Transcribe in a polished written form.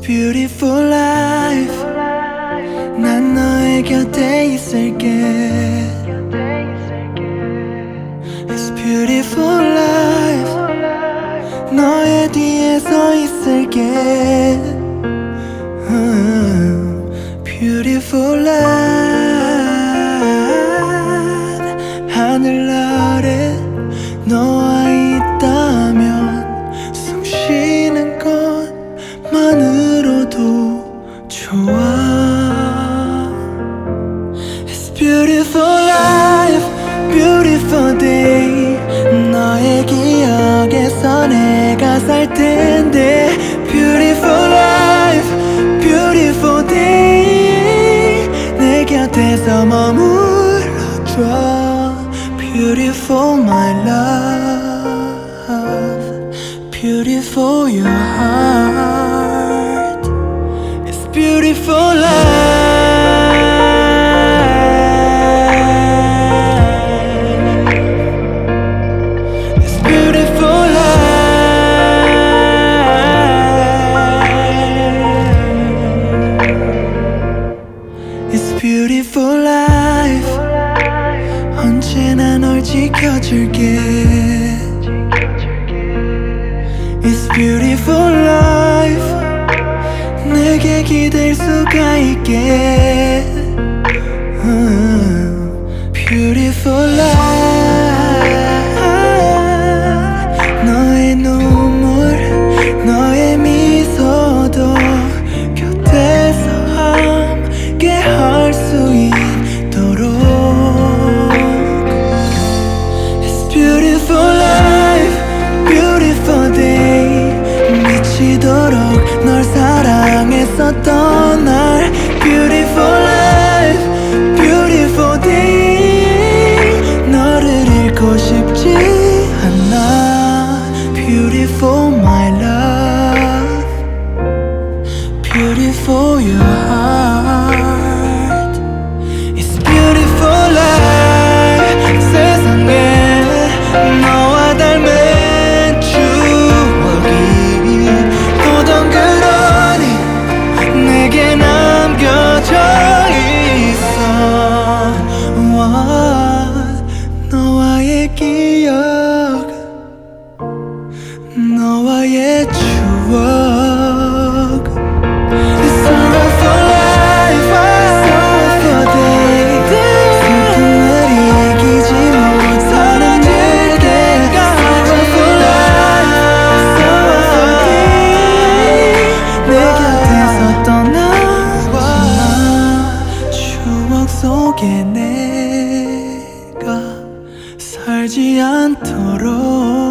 beautiful life. 난 너의 곁에 있을게. It's beautiful life. 너의 뒤에 서 있을게. Beautiful life. 하늘 아래 너와 있다면 숨 쉬는 것만으로도 좋아. It's beautiful life, beautiful day. 너의 기억에서 내가 살 텐데. Beautiful life, beautiful day. 내 곁에서 머물러줘. Beautiful my love, beautiful your heart. It's beautiful life. It's beautiful life. It's beautiful life. 언제나 널 지켜줄게. It's beautiful life. 내게 기댈 수가 있게. Beautiful life. 너의 눈물, 너의 미소도 곁에서 함께 할 수 있도록. Beautiful life, beautiful day. 미치도록 널 사랑했었던 날. Beautiful life, beautiful day. 너를 잃고 싶지 않아. Beautiful my love, beautiful your heart. It's beautiful life. 세상에 너와 닮은 추억이 또 덩그러니 내게 남겨져 있어. 너와의 기억, 너와의 추억. It's all for life, it's all for day. 슬픔을 이기지 못하는 내게가 all for life, it's all for day. 내 곁에서 떠나지 마. 추억 속에 내가 살지 않도록.